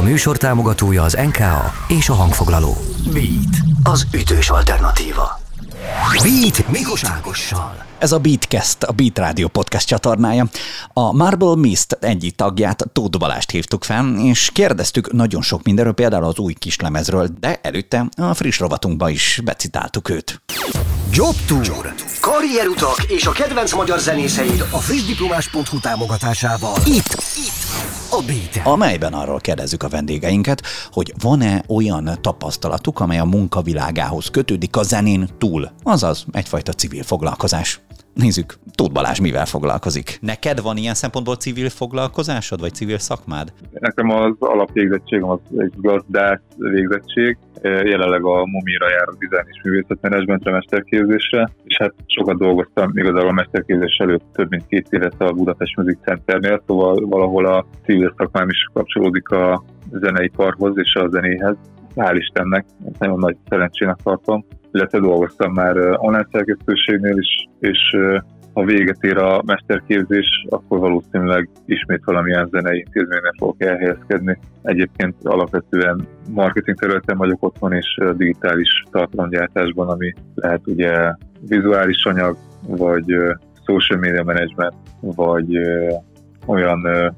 műsor támogatója az NKA és a hangfoglaló. Beat, az ütős alternatíva. Beat Mikos Ágossal. Ez a Beatcast, a Beat Rádió podcast csatornája. A Marble Mist egyik tagját, Tóth Balást hívtuk fel, és kérdeztük nagyon sok mindenről, például az új kislemezről, de előtte a friss rovatunkba is becitáltuk őt. Job Tour. Karrierutak és a kedvenc magyar zenészeid a frissdiplomás.hu támogatásával. Itt a Beat-en. Amelyben arról kérdezzük a vendégeinket, hogy van-e olyan tapasztalatuk, amely a munkavilágához kötődik a zenén túl, azaz egyfajta civil foglalkozás. Nézzük, Tóth Balázs mivel foglalkozik? Neked van ilyen szempontból civil foglalkozásod, vagy civil szakmád? Nekem az alapvégzettségem az egy gazdász végzettség. Jelenleg a MOMI-ra jár a Design és Művészetmenedzsmentre, mesterképzésre, és hát sokat dolgoztam igazából a mesterképzés előtt több mint 2 évet a Budapest Music Centernél, szóval valahol a civil szakmám is kapcsolódik a zeneiparhoz és a zenéhez. Hál' Istennek, nagyon nagy szerencsének tartom, illetve dolgoztam már online szerkesztőségnél is, és ha véget ér a mesterképzés, akkor valószínűleg ismét valamilyen zenei intézményen fogok elhelyezkedni. Egyébként alapvetően marketing területen vagyok otthon, és digitális tartalomgyártásban, ami lehet ugye vizuális anyag, vagy social media management, vagy olyan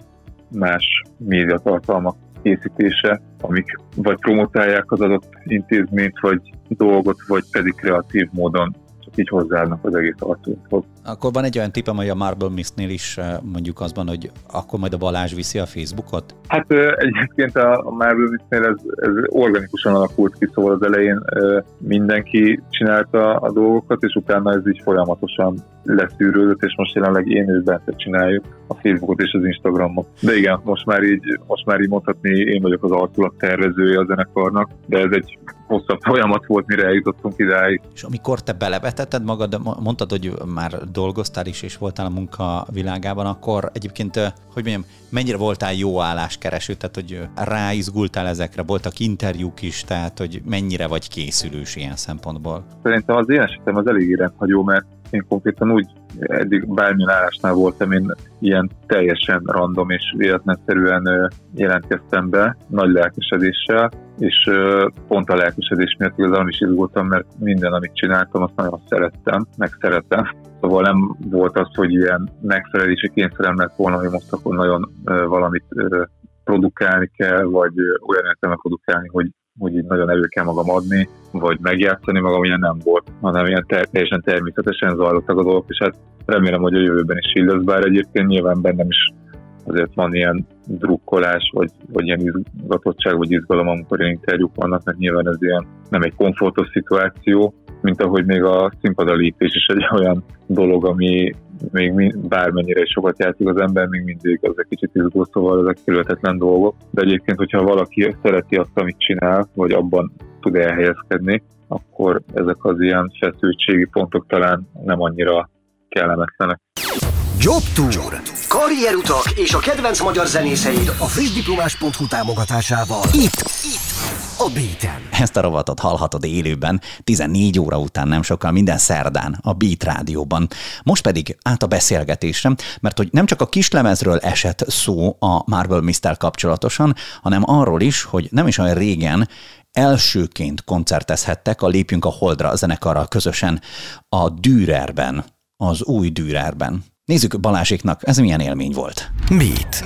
más médiatartalmak készítése, amik vagy promotálják az adott intézményt, vagy dolgot, vagy pedig kreatív módon csak így hozzáadnak az egész arcunkhoz. Akkor van egy olyan tippem, hogy a Marble Mistnél is mondjuk az van, hogy akkor majd a Balázs viszi a Facebookot? Hát egyébként a Marble Mistnél ez organikusan alakult ki, szóval az elején mindenki csinálta a dolgokat, és utána ez így folyamatosan leszűrődött, és most jelenleg én és Bence csináljuk a Facebookot és az Instagramot. De igen, most már így mondhatni, én vagyok az arculat tervezője a zenekarnak, de ez egy hosszabb folyamat volt, mire eljutottunk idáig. És amikor te belevetetted magad, mondtad, hogy már dolgoztál is, és voltál a munkavilágában, akkor egyébként, hogy mondjam, mennyire voltál jó álláskereső, tehát hogy ráizgultál ezekre, voltak interjúk is, tehát hogy mennyire vagy készülős ilyen szempontból? Szerintem az én esetem az elég rendhagyó, mert én konkrétan úgy eddig bármilyen állásnál voltam, én ilyen teljesen random és véletlenszerűen jelentkeztem be, nagy lelkesedéssel, és pont a lelkesedés miatt igazából is izgultam, mert minden, amit csináltam, azt nagyon szerettem, meg szeretem. Szóval nem volt az, hogy ilyen megfelelési kényszerem lett volna, hogy most akkor nagyon valamit produkálni kell, vagy olyan értelemben produkálni, hogy így nagyon elő kell magam adni, vagy megjátszani magam, ilyen nem volt, hanem ilyen teljesen természetesen zajlottak a dolgok, és hát remélem, hogy a jövőben is így lesz, bár egyébként nyilván bennem is azért van ilyen drukkolás, vagy ilyen izgatottság, vagy izgalom, amikor ilyen interjúk vannak, mert nyilván ez ilyen nem egy komfortos szituáció, mint ahogy még a színpadra lépés is egy olyan dolog, ami még bármennyire is sokat játszik az ember, még mindig az egy kicsit izgó, szóval ezek kerülhetetlen dolgok. De egyébként, hogyha valaki szereti azt, amit csinál, vagy abban tud elhelyezkedni, akkor ezek az ilyen feszültségi pontok talán nem annyira kellemetlenek. Job Tour. Karrierutak és a kedvenc magyar zenészeid a frissdiplomás.hu támogatásával. Itt a Beat-en. Ezt a rovatot hallhatod élőben, 14 óra után nem sokkal, minden szerdán a Beat Rádióban. Most pedig át a beszélgetésre, mert hogy nem csak a kislemezről esett szó a Marble Mist-tel kapcsolatosan, hanem arról is, hogy nem is olyan régen elsőként koncertezhettek a Lépjünk a Holdra zenekarral közösen a Dürerben, az új Dürerben. Nézzük Balázséknak, ez milyen élmény volt. Beat.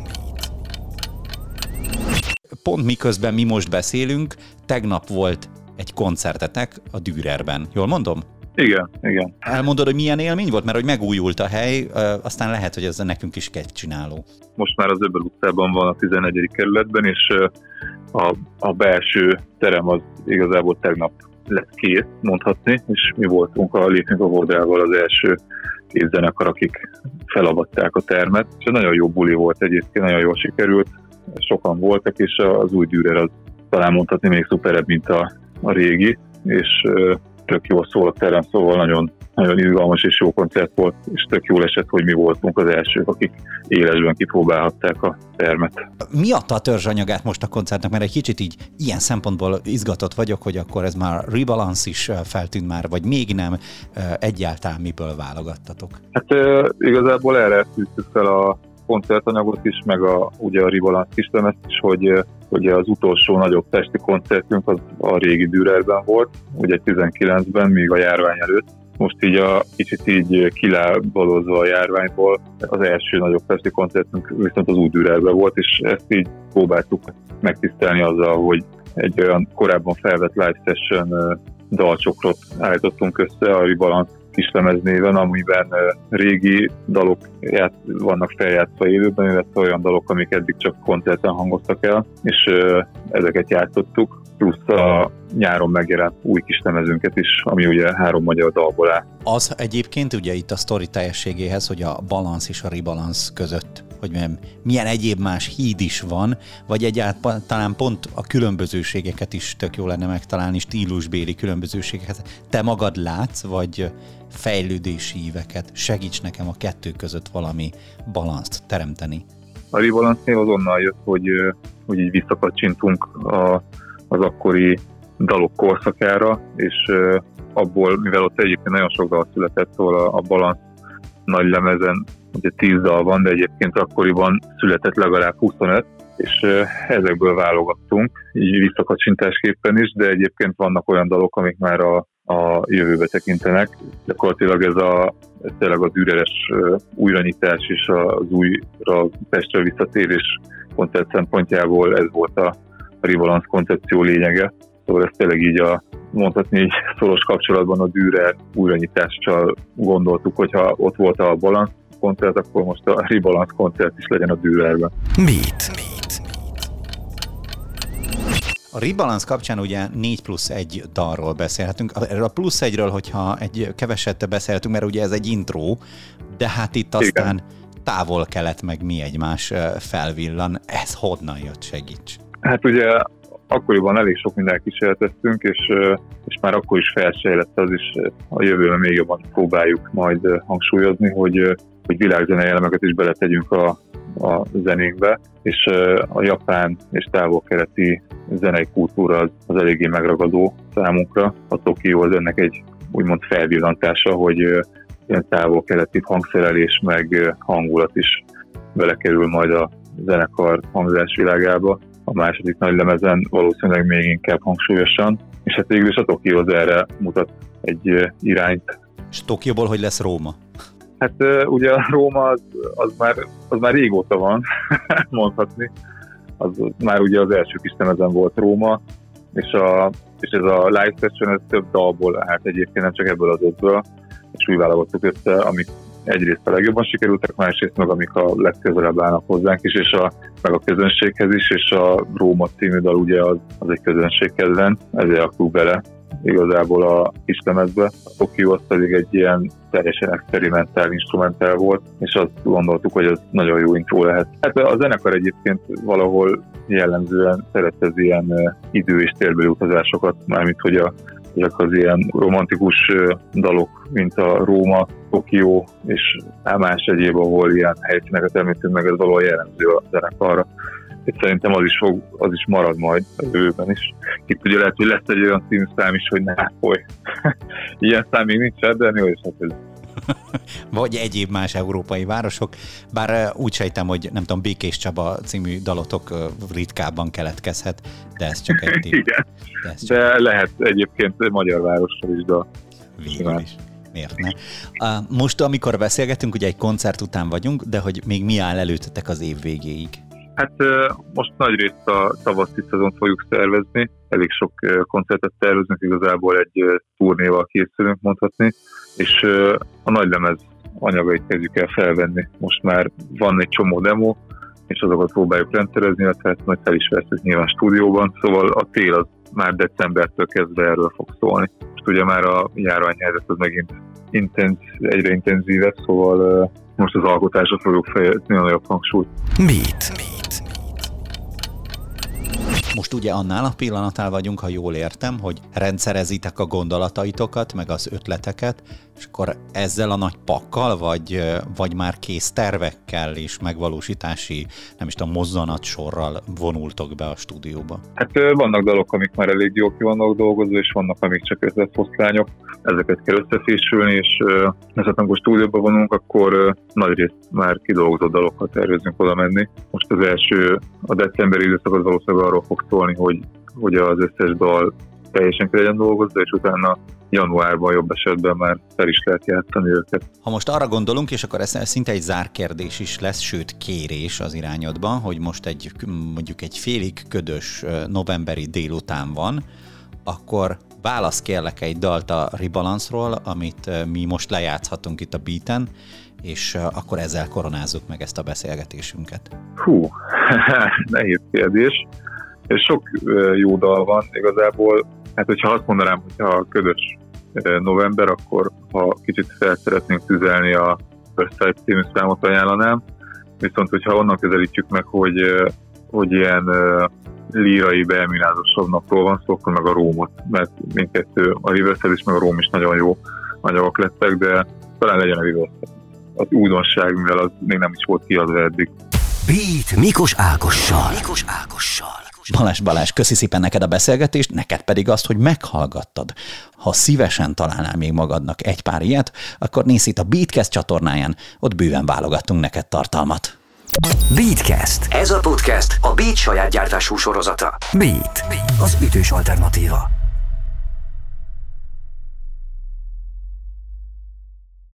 Pont miközben mi most beszélünk, tegnap volt egy koncertetek a Dürerben. Jól mondom? Igen. Elmondod, hogy milyen élmény volt? Mert hogy megújult a hely, aztán lehet, hogy ez nekünk is kegycsináló. Most már az Öböl utcában van a 11. kerületben, és a belső terem az igazából tegnap lett kész, mondhatni, és mi voltunk a Lépjünk a Holdrával az első zenekar, akik felavatták a termet. És nagyon jó buli volt egyébként, nagyon jól sikerült, sokan voltak, és az új Dürer az talán mondhatni még szuperebb, mint a régi, és tök jól szól a terem, szóval nagyon, nagyon izgalmas és jó koncert volt, és tök jól esett, hogy mi voltunk az elsők, akik élesben kipróbálhatták a termet. Mi adta a törzsanyagát most a koncertnek? Mert egy kicsit így ilyen szempontból izgatott vagyok, hogy akkor ez már Rebalance is feltűnt már, vagy még nem, egyáltalán miből válogattatok? Hát igazából erre fűztük fel a koncertanyagot is, meg ugye a Rebalance kislemezt is, hogy Ugye az utolsó nagyobb testi koncertünk az a régi Dürerben volt, ugye 19-ben, még a járvány előtt. Most így kicsit így kilábalozva a járványból, az első nagyobb testi koncertünk viszont az új Dürerben volt, és ezt így próbáltuk megtisztelni azzal, hogy egy olyan korábban felvett live session dalcsokrot állítottunk össze a Rebalance kislemez néven, amiben régi dalok vannak feljátszva élőben, illetve olyan dalok, amik eddig csak koncerten hangoztak el, és ezeket játszottuk, plusz a nyáron megjelent új kislemezünket is, ami ugye 3 magyar dalból áll. Az egyébként ugye itt a sztori teljességéhez, hogy a Balance és a Rebalance között, hogy milyen egyéb más híd is van, vagy egyáltalán pont a különbözőségeket is tök jó lenne megtalálni, stílusbéli különbözőségeket. Te magad látsz, vagy fejlődési íveket? Segíts nekem a kettő között valami balanszt teremteni. A Rebalance-nél azonnal jött, hogy így visszakacsintunk az akkori dalok korszakára, és abból, mivel ott egyébként nagyon sok dal született, szóval a Balance nagy lemezen ugye 10 dal van, de egyébként akkoriban született legalább 25, és ezekből válogattunk, így visszakacsintásképpen is, de egyébként vannak olyan dalok, amik már a jövőbe tekintenek. Gyakorlatilag ez tényleg a düreres újranyitás és az újra Pestre visszatérés koncert szempontjából ez volt a Rebalance koncepció lényege. Szóval ezt tényleg így mondhatni így szoros kapcsolatban a Dürer újranyitással gondoltuk, hogyha ott volt a Balance koncert, akkor most a Rebalance koncert is legyen a Dürerben. Beat. A Rebalance kapcsán ugye 4+1 dalról beszélhetünk. Erről a plusz 1-ről, hogyha egy keveset beszélhetünk, mert ugye ez egy intro, de hát itt aztán távol-kelet meg mi egymás felvillan. Ez honnan jött, segíts? Hát ugye akkoriban elég sok mindent kísérleteztünk, és már akkor is felsejlett az is, a jövőben még jobban próbáljuk majd hangsúlyozni, hogy világzenei elemeket is beletegyünk a zenénkbe, és a japán és távol-keleti zenei kultúra az eléggé megragadó számunkra. A Tokió az ennek egy úgymond felvillantása, hogy ilyen távol-keleti hangszerelés meg hangulat is belekerül majd a zenekar hangzásvilágába. A második nagy lemezen valószínűleg még inkább hangsúlyosan, és hát végül is a Tokió az erre mutat egy irányt. És Tokióból hogy lesz Róma? Hát ugye a Róma az már régóta van, mondhatni. Az már ugye az első kis lemezen volt Róma, és ez a live session ez több dalból állt egyébként, nem csak ebből az 5-ből, és úgy válogattuk össze, amik egyrészt a legjobban sikerültek, másrészt meg amik a legközelebb állnak hozzánk is, és meg a közönséghez is, és a Róma című dal ugye az egy közönségkedvenc, ezért raktuk bele igazából a kislemezbe. A Tokió az pedig egy ilyen teljesen experimentál instrumentál volt, és azt gondoltuk, hogy ez nagyon jó intro lehet. Hát a zenekar egyébként valahol jellemzően szeret az ilyen idő- és térbeli utazásokat, mármint hogy ezek az ilyen romantikus dalok, mint a Róma, Tokió és más egyéb, ahol ilyen helyszíneket említünk meg, ez valahol jellemző a zenekarra. És szerintem az is marad majd a jövőben is. Itt ugye lehet, hogy lesz egy olyan címszám is, hogy ilyen szám még nincs, de jó is hát. Vagy egyéb más európai városok, bár úgy sejtem, hogy nem tudom, Békés Csaba című dalotok ritkábban keletkezhet, de ez csak egy tip. Igen, de lehet egyébként magyar városról is, de végül is. Miért ne? Most, amikor beszélgetünk, ugye egy koncert után vagyunk, de hogy még mi áll előttetek az év végéig? Hát most nagyrészt a tavaszi szezont fogjuk szervezni, elég sok koncertet tervezünk, igazából egy turnéval készülünk, mondhatni, és a nagylemez anyagait kezdjük el felvenni. Most már van egy csomó demo, és azokat próbáljuk rendszerezni, illetve majd fel is veszünk nyilván stúdióban, szóval a tél az már decembertől kezdve erről fog szólni. Most ugye már a járványhelyzet az megint egyre intenzívebb, szóval most az alkotásra fogjuk fejezni a nagyobb hangsúlyt. Beat. Most ugye annál a pillanatál vagyunk, ha jól értem, hogy rendszerezitek a gondolataitokat, meg az ötleteket, És akkor ezzel a nagy pakkal, vagy már kész tervekkel és megvalósítási, nem is tudom, mozzanatsorral vonultok be a stúdióba? Hát vannak dalok, amik már elég jól ki vannak dolgozva, és vannak, amik csak összefoszlányok. Ezeket kell összefésülni, és amikor stúdióba vonulunk, akkor nagyrészt már kidolgozott dalokat tervezünk oda menni. Most az első, a decemberi időszak az valószínűleg arról fog szólni, hogy az összes dal teljesen ki legyen dolgozva, és utána januárban jobb esetben már fel is lehet játszani őket. Ha most arra gondolunk, és akkor ez szinte egy zárkérdés is lesz, sőt kérés az irányodban, hogy most mondjuk egy félig ködös novemberi délután van, akkor válasz kérlek egy dalt a Rebalance-ról, amit mi most lejátszhatunk itt a Beaten, és akkor ezzel koronázzuk meg ezt a beszélgetésünket. Nehéz kérdés. Sok jó dal van igazából. Hát, hogyha azt mondanám, hogyha ködös november, akkor ha kicsit fel szeretnénk tüzelni a First Sight című számot ajánlanám. Viszont, hogyha onnan közelítjük meg, hogy ilyen lírai, beelminázosabb napról van szó, akkor meg a Rómot, mert mindkettő, a Riverside is, meg a Róm is nagyon jó anyagok lettek, de talán legyen a Riverside az újdonság, mivel az még nem is volt kiadva eddig. Beat Mikos Ágossal. Balázs, köszi szépen neked a beszélgetést, neked pedig azt, hogy meghallgattad. Ha szívesen találnál még magadnak egy pár ilyet, akkor nézz itt a Beatcast csatornáján, ott bőven válogattunk neked tartalmat. Beatcast. Ez a podcast a Beat saját gyártású sorozata. Beat, az ütős alternatíva.